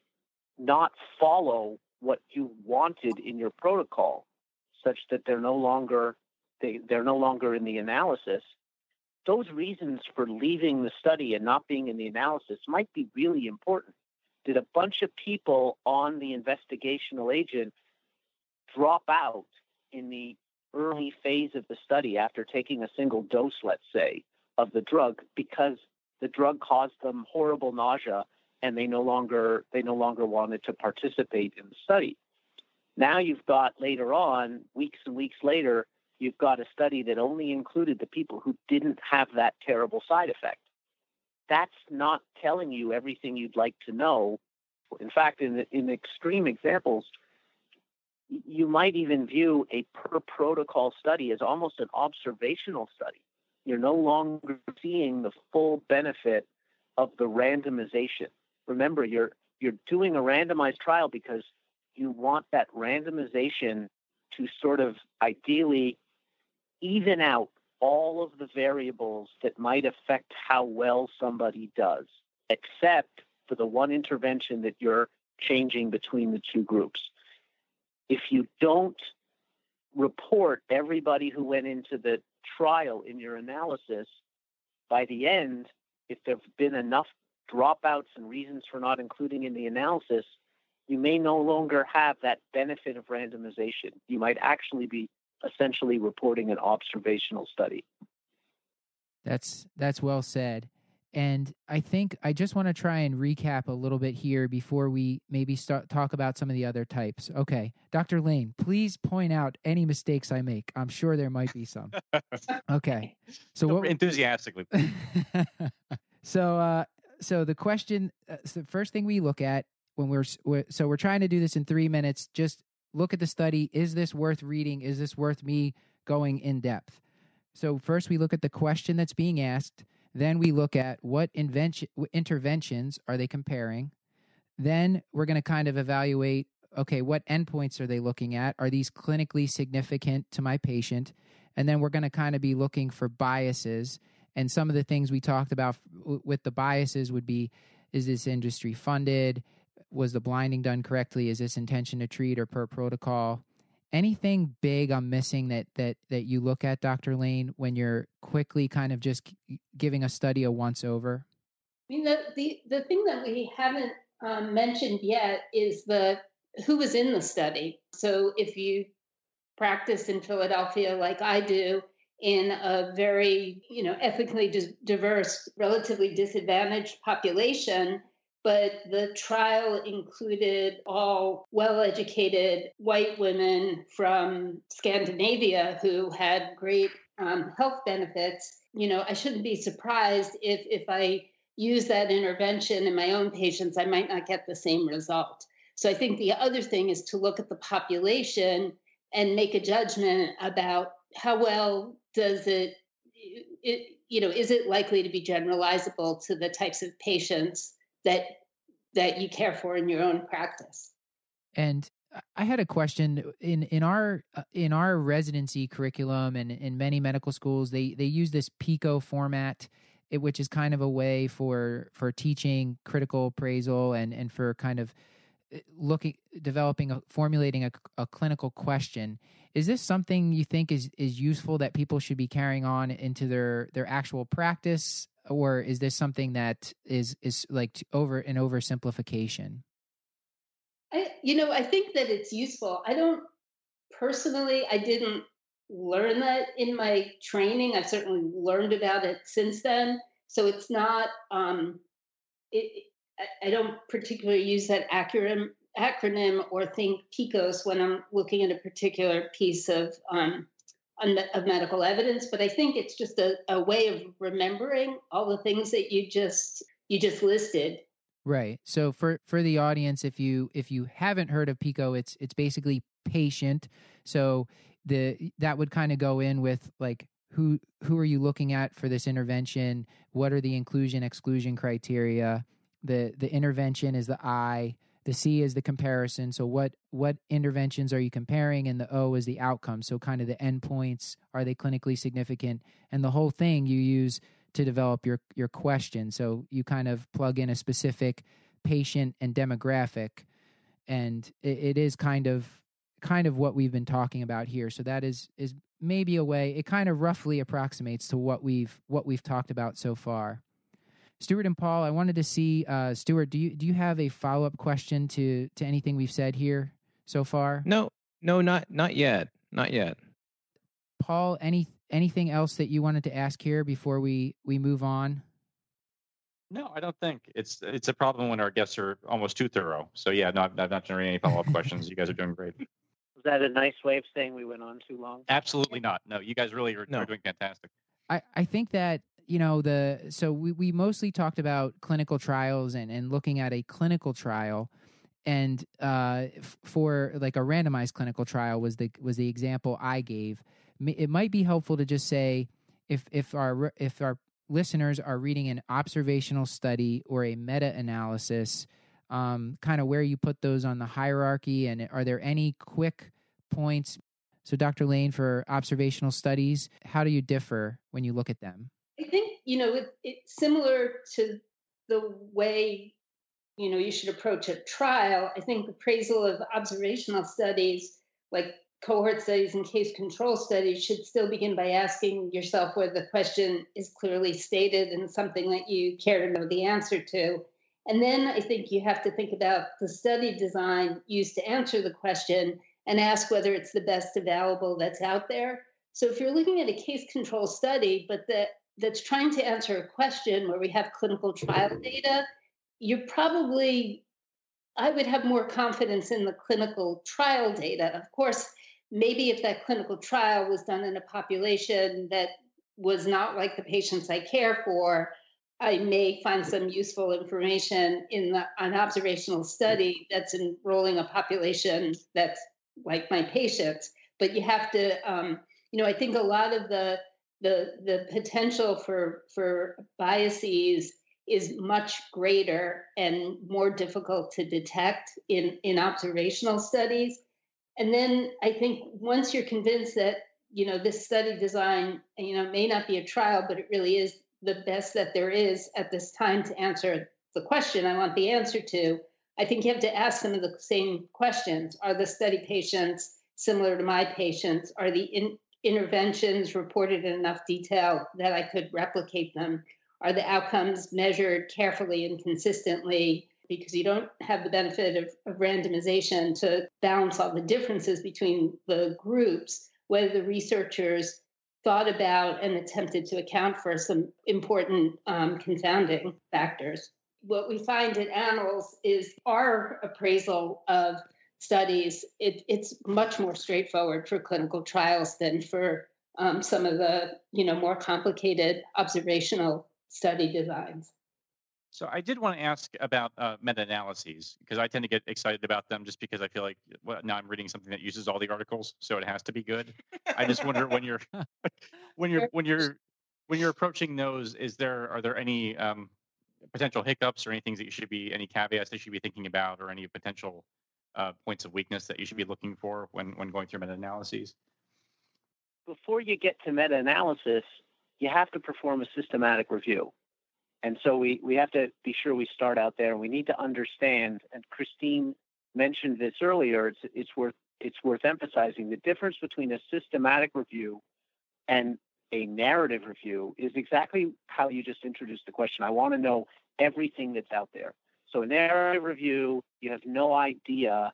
Speaker 5: not follow what you wanted in your protocol, such that they're no longer they, they're no longer in the analysis, those reasons for leaving the study and not being in the analysis might be really important. Did a bunch of people on the investigational agent drop out in the early phase of the study after taking a single dose, let's say, of the drug because the drug caused them horrible nausea, and they no longer they no longer wanted to participate in the study. Now you've got later on, weeks and weeks later, you've got a study that only included the people who didn't have that terrible side effect. That's not telling you everything you'd like to know. In fact, in in extreme examples, you might even view a per protocol study as almost an observational study. You're no longer seeing the full benefit of the randomization. Remember, you're you're doing a randomized trial because you want that randomization to sort of ideally even out all of the variables that might affect how well somebody does, except for the one intervention that you're changing between the two groups. If you don't report everybody who went into the trial in your analysis, by the end, if there have been enough dropouts and reasons for not including in the analysis, you may no longer have that benefit of randomization. You might actually be essentially reporting an observational study.
Speaker 1: That's that's well said. And I think I just want to try and recap a little bit here before we maybe start talk about some of the other types. Okay, Doctor Lane, please point out any mistakes I make. I'm sure there might be some. Okay, so what,
Speaker 3: enthusiastically.
Speaker 1: so uh, so the question, uh, so the first thing we look at when we're, we're so we're trying to do this in three minutes. Just look at the study. Is this worth reading? Is this worth me going in depth? So first we look at the question that's being asked. Then we look at what invention, interventions are they comparing. Then we're going to kind of evaluate, okay, what endpoints are they looking at? Are these clinically significant to my patient? And then we're going to kind of be looking for biases. And some of the things we talked about with the biases would be, is this industry funded? Was the blinding done correctly? Is this intention to treat or per protocol? Anything big I'm missing that that that you look at, Doctor Lane, when you're quickly kind of just giving a study a once over?
Speaker 4: I mean, the the, the thing that we haven't um, mentioned yet is the who was in the study. So if you practice in Philadelphia like I do, in a very you know ethnically dis- diverse, relatively disadvantaged population, but the trial included all well-educated white women from Scandinavia who had great um, health benefits. You know, I shouldn't be surprised if if I use that intervention in my own patients, I might not get the same result. So I think the other thing is to look at the population and make a judgment about how well does it, it you know, is it likely to be generalizable to the types of patients that that you care for in your own practice.
Speaker 1: And I had a question in in our in our residency curriculum, and in many medical schools, they they use this PICO format, which is kind of a way for for teaching critical appraisal and and for kind of looking developing a formulating a, a clinical question. Is this something you think is is useful that people should be carrying on into their their actual practice? Or is this something that is is like over an oversimplification?
Speaker 4: I, you know, I think that it's useful. I don't personally, I didn't learn that in my training. I've certainly learned about it since then. So it's not, um, it, I don't particularly use that acronym, acronym or think PICOS when I'm looking at a particular piece of um, of medical evidence, but I think it's just a, a way of remembering all the things that you just you just listed.
Speaker 1: Right. So for, for the audience, if you if you haven't heard of PICO, it's it's basically patient. So the that would kind of go in with like who who are you looking at for this intervention? What are the inclusion exclusion criteria? The the intervention is the I. The C is the comparison. So what what interventions are you comparing? And the O is the outcome. So kind of the endpoints, are they clinically significant? And the whole thing you use to develop your, your question. So you kind of plug in a specific patient and demographic. And it, it is kind of kind of what we've been talking about here. So that is is maybe a way, it kind of roughly approximates to what we've what we've talked about so far. Stuart and Paul, I wanted to see, uh, Stuart, do you do you have a follow-up question to to anything we've said here so far?
Speaker 2: No, no, not not yet, not yet.
Speaker 1: Paul, any anything else that you wanted to ask here before we we move on?
Speaker 3: No, I don't think it's it's a problem when our guests are almost too thorough. So yeah, no, I've, I've not generated any follow up questions. You guys are doing great.
Speaker 5: Was that a nice way of saying we went on too long?
Speaker 3: Absolutely not. No, you guys really are,
Speaker 2: No.
Speaker 3: are doing fantastic.
Speaker 1: I, I think that, you know, the so we, we mostly talked about clinical trials and, and looking at a clinical trial. And uh, f- for like a randomized clinical trial was the was the example I gave. M- It might be helpful to just say if if our if our listeners are reading an observational study or a meta-analysis, um, kind of where you put those on the hierarchy, and are there any quick points? So, Doctor Lane, for observational studies, how do you differ when you look at them?
Speaker 4: I think, you know, it, it's similar to the way, you know, you should approach a trial. I think appraisal of observational studies, like cohort studies and case control studies, should still begin by asking yourself whether the question is clearly stated and something that you care to know the answer to. And then I think you have to think about the study design used to answer the question and ask whether it's the best available that's out there. So if you're looking at a case control study, but that that's trying to answer a question where we have clinical trial data, you're probably, I would have more confidence in the clinical trial data. Of course, maybe if that clinical trial was done in a population that was not like the patients I care for, I may find some useful information in the, an observational study that's enrolling a population that's like my patients. But you have to, um, you know, I think a lot of the the the potential for for biases is much greater and more difficult to detect in, in observational studies. And then I think once you're convinced that, you know, this study design, you know, may not be a trial, but it really is the best that there is at this time to answer the question I want the answer to, I think you have to ask some of the same questions. Are the study patients similar to my patients? Are the in, interventions reported in enough detail that I could replicate them? Are the outcomes measured carefully and consistently? Because you don't have the benefit of, of randomization to balance all the differences between the groups, whether the researchers thought about and attempted to account for some important um, confounding factors. What we find in animals is our appraisal of studies, it, it's much more straightforward for clinical trials than for um, some of the, you know, more complicated observational study designs.
Speaker 3: So I did want to ask about uh, meta-analyses, because I tend to get excited about them just because I feel like, well, now I'm reading something that uses all the articles, so it has to be good. I just wonder when you're when you're when you're when you're approaching those, is there are there any um, potential hiccups or any things that you should be any caveats that you should be thinking about, or any potential uh, points of weakness that you should be looking for when when going through meta-analyses?
Speaker 5: Before you get to meta-analysis, you have to perform a systematic review. And so we, we have to be sure we start out there, and we need to understand, and Christine mentioned this earlier, it's, it's, worth, it's worth emphasizing, the difference between a systematic review and a narrative review is exactly how you just introduced the question. I want to know everything that's out there. So a narrative review, you have no idea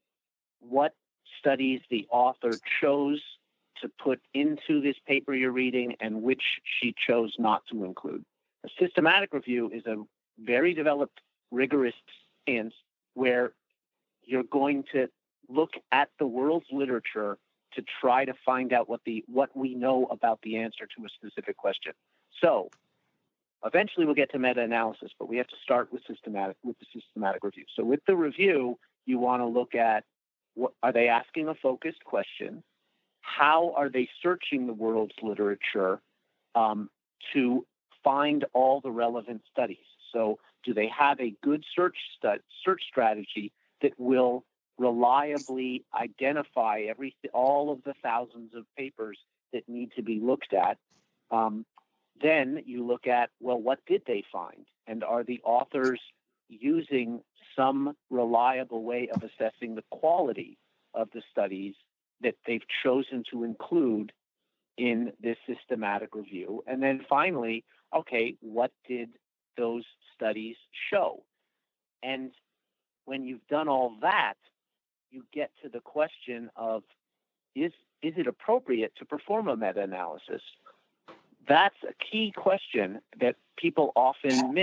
Speaker 5: what studies the author chose to put into this paper you're reading and which she chose not to include. A systematic review is a very developed, rigorous science where you're going to look at the world's literature to try to find out what the what we know about the answer to a specific question. So eventually we'll get to meta-analysis, but we have to start with systematic with the systematic review. So with the review, you want to look at, what are they asking a focused question? How are they searching the world's literature um, to find all the relevant studies? So do they have a good search stu- search strategy that will reliably identify every all of the thousands of papers that need to be looked at? Um, then you look at, well, what did they find? And are the authors using some reliable way of assessing the quality of the studies that they've chosen to include in this systematic review? And then finally, okay, what did those studies show? And when you've done all that, you get to the question of, is, is it appropriate to perform a meta-analysis? That's a key question that people often miss.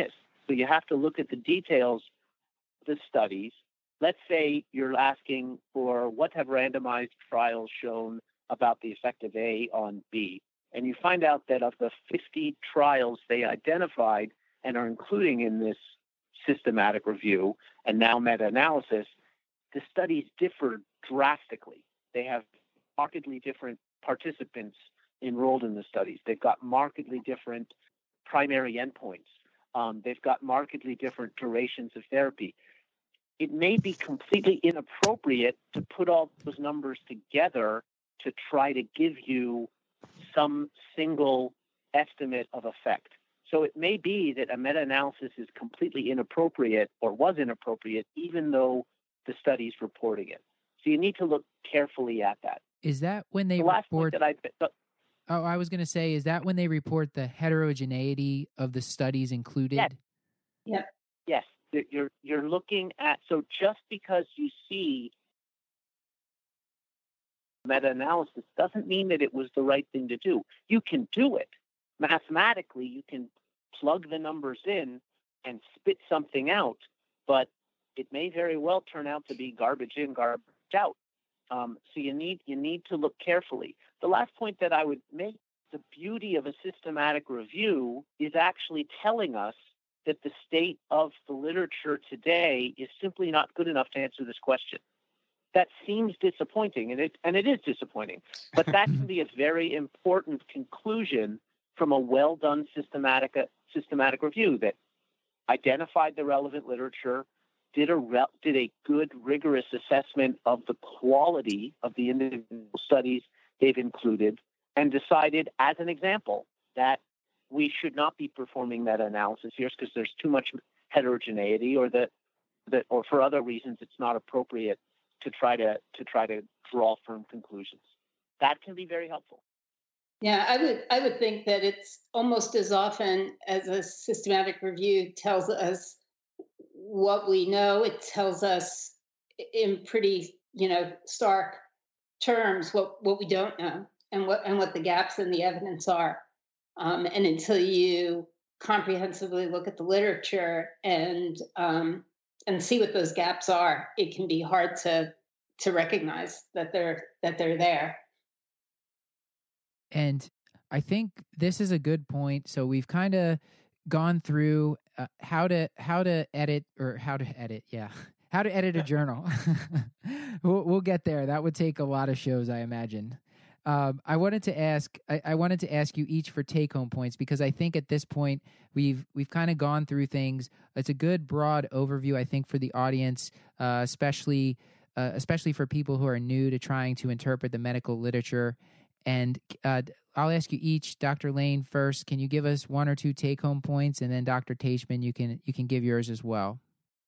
Speaker 5: So you have to look at the details of the studies. Let's say you're asking for what have randomized trials shown about the effect of A on B. And you find out that of the fifty trials they identified and are including in this systematic review and now meta-analysis, the studies differ drastically. They have markedly different participants enrolled in the studies. They've got markedly different primary endpoints. Um, they've got markedly different durations of therapy. It may be completely inappropriate to put all those numbers together to try to give you some single estimate of effect. So it may be that a meta-analysis is completely inappropriate or was inappropriate, even though the study's reporting it. So you need to look carefully at that.
Speaker 1: Is that when they
Speaker 5: the last
Speaker 1: report?
Speaker 5: Point that I, uh,
Speaker 1: oh, I was going to say, is that when they report the heterogeneity of the studies included?
Speaker 5: Yes.
Speaker 4: Yep.
Speaker 5: Yes. You're you're looking at, so just because you see meta-analysis doesn't mean that it was the right thing to do. You can do it. Mathematically, you can plug the numbers in and spit something out, but it may very well turn out to be garbage in, garbage out. Um, so you need you need to look carefully. The last point that I would make, the beauty of a systematic review is actually telling us that the state of the literature today is simply not good enough to answer this question. That seems disappointing, and it and it is disappointing. But that can be a very important conclusion from a well-done systematic systematic review that identified the relevant literature, did a re- did a good, rigorous assessment of the quality of the individual studies they've included, and decided, as an example, that we should not be performing meta-analysis here because there's too much heterogeneity, or that that or for other reasons it's not appropriate to try to to try to draw firm conclusions. That can be very helpful.
Speaker 4: Yeah, I would I would think that it's almost as often as a systematic review tells us what we know, it tells us in pretty, you know, stark terms what, what we don't know and what and what the gaps in the evidence are. Um, and until you comprehensively look at the literature and um, and see what those gaps are, it can be hard to to recognize that they're that they're there.
Speaker 1: And I think this is a good point. So we've kind of gone through uh, how to how to edit or how to edit, yeah, how to edit a journal. we'll, we'll get there. That would take a lot of shows, I imagine. Um, I wanted to ask. I, I wanted to ask you each for take-home points, because I think at this point we've we've kind of gone through things. It's a good broad overview, I think, for the audience, uh, especially uh, especially for people who are new to trying to interpret the medical literature. And uh, I'll ask you each, Doctor Lane first. Can you give us one or two take-home points, and then Doctor Teichman, you can you can give yours as well.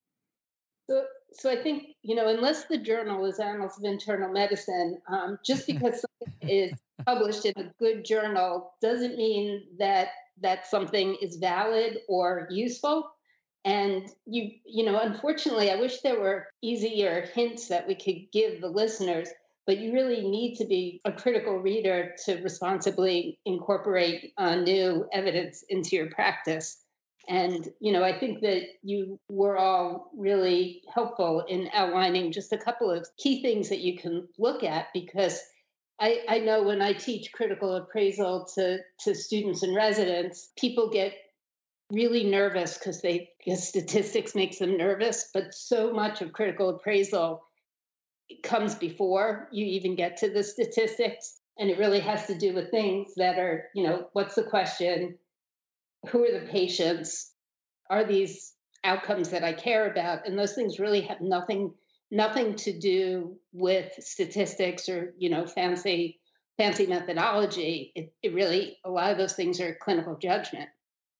Speaker 4: So, so I think, you know, unless the journal is Annals of Internal Medicine, um, just because something is published in a good journal doesn't mean that that something is valid or useful. And you, you know, unfortunately, I wish there were easier hints that we could give the listeners. But you really need to be a critical reader to responsibly incorporate uh, new evidence into your practice. And, you know, I think that you were all really helpful in outlining just a couple of key things that you can look at, because I, I know when I teach critical appraisal to, to students and residents, people get really nervous because they because statistics makes them nervous. But so much of critical appraisal comes before you even get to the statistics. And it really has to do with things that are, you know, what's the question? Who are the patients? Are these outcomes that I care about? And those things really have nothing, nothing to do with statistics or, you know, fancy, fancy methodology. It, it really, a lot of those things are clinical judgment.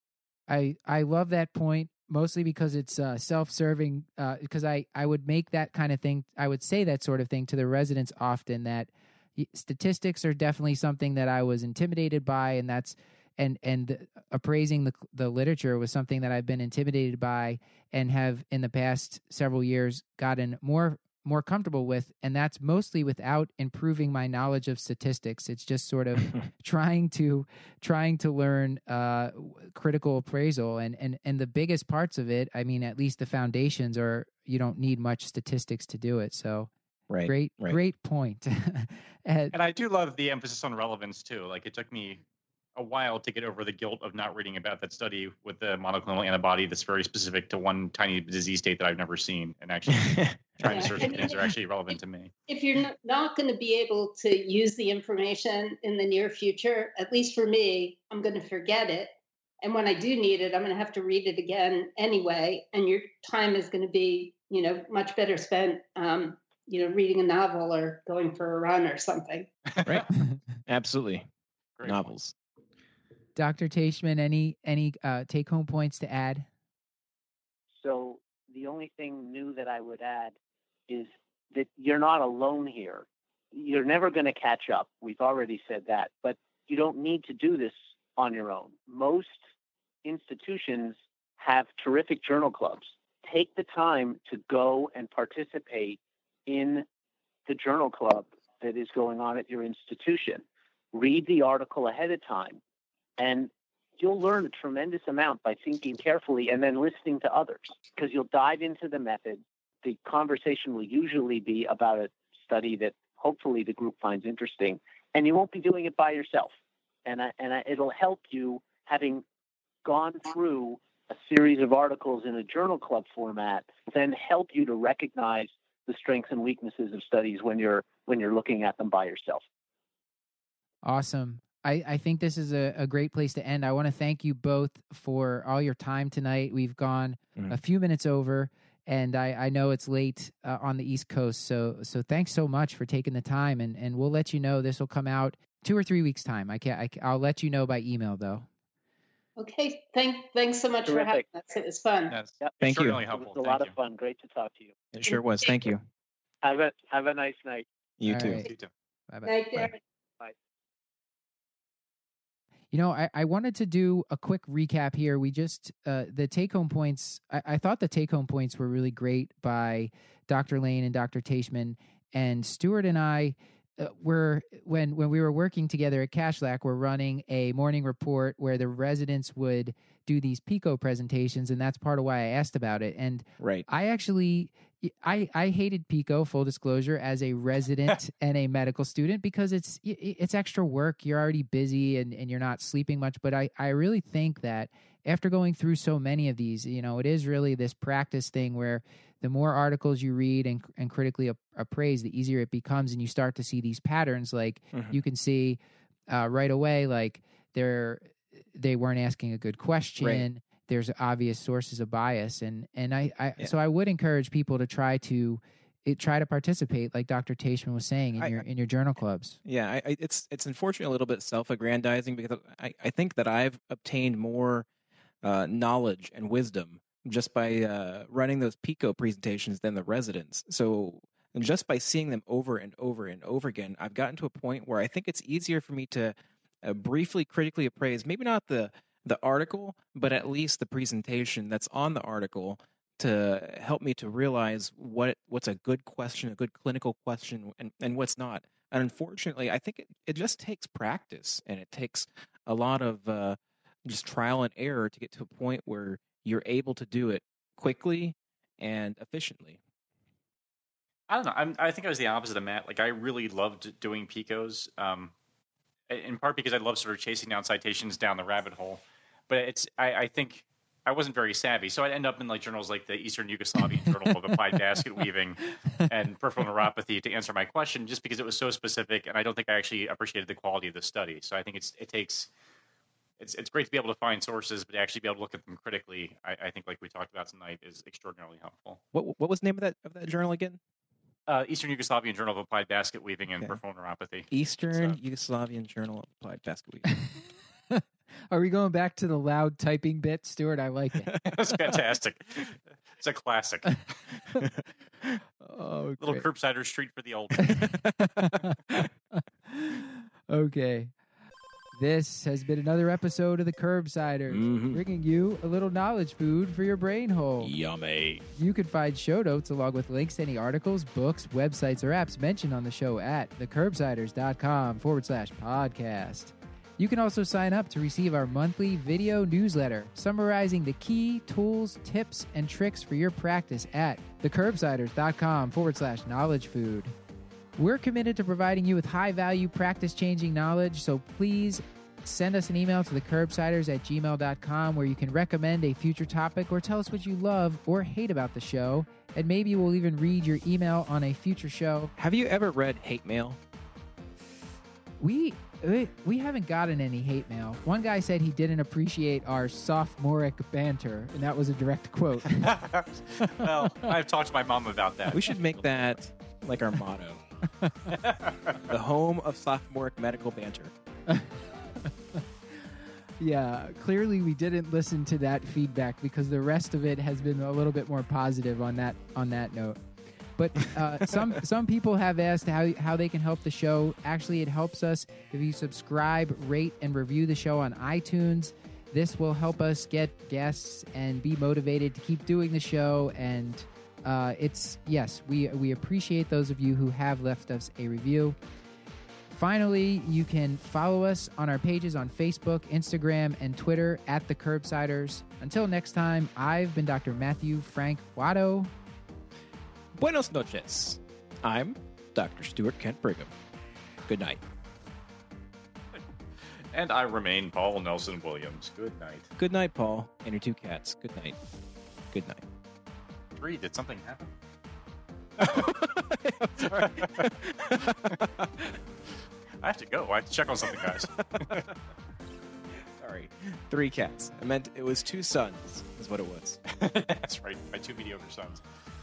Speaker 1: I, I love that point, mostly because it's uh, self-serving, uh, because I, I would make that kind of thing, I would say that sort of thing to the residents often, that statistics are definitely something that I was intimidated by, and that's and and appraising the the literature was something that I've been intimidated by, and have in the past several years gotten more more comfortable with, and that's mostly without improving my knowledge of statistics. It's just sort of trying to trying to learn uh, critical appraisal, and and and the biggest parts of it, I mean, at least the foundations are, you don't need much statistics to do it. So
Speaker 2: Right.
Speaker 1: great,
Speaker 2: right.
Speaker 1: great point. And-
Speaker 3: And I do love the emphasis on relevance too. Like it took me a while to get over the guilt of not reading about that study with the monoclonal antibody that's very specific to one tiny disease state that I've never seen, and actually trying
Speaker 4: Yeah,
Speaker 3: to search
Speaker 4: I
Speaker 3: for
Speaker 4: mean,
Speaker 3: things that are actually relevant to me.
Speaker 4: If you're not, not going to be able to use the information in the near future, at least for me, I'm going to forget it. And when I do need it, I'm going to have to read it again anyway. And your time is going to be, you know, much better spent, um, you know, reading a novel or going for a run or something.
Speaker 2: Right. Absolutely.
Speaker 3: Great
Speaker 2: Novels.
Speaker 1: Doctor Teichman, any any uh, take home points to add?
Speaker 5: So the only thing new that I would add is that you're not alone here. You're never going to catch up. We've already said that, but you don't need to do this on your own. Most institutions have terrific journal clubs. Take the time to go and participate in the journal club that is going on at your institution. Read the article ahead of time, and you'll learn a tremendous amount by thinking carefully and then listening to others, because you'll dive into the method. The conversation will usually be about a study that hopefully the group finds interesting, and you won't be doing it by yourself. And I, and I, it'll help you, having gone through a series of articles in a journal club format, then help you to recognize the strengths and weaknesses of studies when you're when you're looking at them by yourself.
Speaker 1: Awesome. I, I think this is a, a great place to end. I want to thank you both for all your time tonight. We've gone
Speaker 2: Mhm.
Speaker 1: a few minutes over, and I, I know it's late uh, on the East Coast. So so thanks so much for taking the time, and, and we'll let you know this will come out two or three weeks time. I can't. I, I'll let you know by email though.
Speaker 4: Okay. Thank, thanks so much for having
Speaker 5: Terrific.
Speaker 4: us. It was fun.
Speaker 3: That's
Speaker 5: Yep.
Speaker 2: Thank you.
Speaker 3: extraordinarily
Speaker 5: It
Speaker 3: helpful.
Speaker 5: was a
Speaker 3: Thank
Speaker 5: lot
Speaker 3: you.
Speaker 5: of fun. Great to talk to you.
Speaker 2: It sure was. Thank you.
Speaker 5: Have a have a nice night.
Speaker 2: You
Speaker 1: All
Speaker 2: too.
Speaker 1: right.
Speaker 3: You too.
Speaker 1: Bye bye.
Speaker 4: Night, Derek.
Speaker 1: You know, I, I wanted to do a quick recap here. We just, uh, the take home points, I, I thought the take home points were really great by Doctor Lane and Doctor Teichman. And Stuart and I uh, were, when, when we were working together at Cashlack, we're running a morning report where the residents would do these PICO presentations. And that's part of why I asked about it. And
Speaker 2: Right.
Speaker 1: I actually, I, I hated PICO, full disclosure, as a resident and a medical student, because it's it's extra work. You're already busy and, and you're not sleeping much. But I, I really think that after going through so many of these, you know, it is really this practice thing where the more articles you read and, and critically ap- appraise, the easier it becomes. And you start to see these patterns. Like
Speaker 2: Mhm.
Speaker 1: you can see uh, right away, like they're, they weren't asking a good question.
Speaker 2: Right.
Speaker 1: There's obvious sources of bias, and and I, I
Speaker 2: Yeah.
Speaker 1: so I would encourage people to try to it, try to participate, like Doctor Teichman was saying, in
Speaker 2: I-
Speaker 1: your in your journal clubs.
Speaker 2: Yeah, I, I, it's it's unfortunately a little bit self-aggrandizing because I, I think that I've obtained more uh, knowledge and wisdom just by uh, running those PICO presentations than the residents. So and just by seeing them over and over and over again, I've gotten to a point where I think it's easier for me to uh, briefly critically appraise, maybe not the the article, but at least the presentation that's on the article to help me to realize what what's a good question, a good clinical question, and, and what's not. And unfortunately, I think it, it just takes practice, and it takes a lot of uh, just trial and error to get to a point where you're able to do it quickly and efficiently.
Speaker 3: I don't know. I'm, I think I was the opposite of Matt. Like I really loved doing Picos, um, in part because I love sort of chasing down citations down the rabbit hole. But it's I, I think I wasn't very savvy, so I'd end up in like journals like the Eastern Yugoslavian Journal of Applied Basket Weaving and Peripheral Neuropathy to answer my question, just because it was so specific, and I don't think I actually appreciated the quality of the study. So I think it's it takes it's it's great to be able to find sources, but to actually be able to look at them critically, I, I think like we talked about tonight, is extraordinarily helpful.
Speaker 2: What what was the name of that of that journal again?
Speaker 3: Uh, Eastern Yugoslavian Journal of Applied Basket Weaving and
Speaker 2: Okay.
Speaker 3: Peripheral Neuropathy.
Speaker 2: Eastern
Speaker 3: So-
Speaker 2: Yugoslavian Journal of Applied Basket Weaving.
Speaker 1: Are we going back to the loud typing bit, Stuart? I like it.
Speaker 3: That's fantastic. It's a classic.
Speaker 1: Oh,
Speaker 3: Little
Speaker 1: great.
Speaker 3: curbsider street for the old.
Speaker 1: Okay. This has been another episode of the Curbsiders,
Speaker 2: Mhm.
Speaker 1: bringing you a little knowledge food for your brain hole.
Speaker 2: Yummy.
Speaker 1: You can find show notes along with links to any articles, books, websites, or apps mentioned on the show at thecurbsiders.com forward slash podcast. You can also sign up to receive our monthly video newsletter summarizing the key tools, tips, and tricks for your practice at thecurbsiders.com forward slash knowledge food. We're committed to providing you with high-value, practice-changing knowledge, so please send us an email to thecurbsiders at gmail dot com where you can recommend a future topic or tell us what you love or hate about the show, and maybe we'll even read your email on a future show.
Speaker 2: Have you ever read hate mail?
Speaker 1: We we, we haven't gotten any hate mail. One guy said he didn't appreciate our sophomoric banter, and that was a direct quote.
Speaker 3: Well, I've talked to my mom about that.
Speaker 2: We should make that like our motto. The home of sophomoric medical banter.
Speaker 1: Yeah, clearly we didn't listen to that feedback because the rest of it has been a little bit more positive on that on that note. But uh, some some people have asked how how they can help the show. Actually, it helps us if you subscribe, rate, and review the show on iTunes. This will help us get guests and be motivated to keep doing the show. And uh, it's yes, we we appreciate those of you who have left us a review. Finally, you can follow us on our pages on Facebook, Instagram, and Twitter at The Curbsiders. Until next time, I've been Doctor Matthew Frank Watto.
Speaker 2: Buenos noches. I'm Doctor Stuart Kent Brigham. Good night.
Speaker 3: And I remain Paul Nelson Williams. Good night.
Speaker 2: Good night, Paul, and your two cats. Good night. Good night.
Speaker 3: Three, did something happen?
Speaker 2: Sorry.
Speaker 3: I have to go. I have to check on something, guys.
Speaker 2: Sorry. Three cats. I meant it was two sons, is what it was.
Speaker 3: That's right. My two mediocre sons.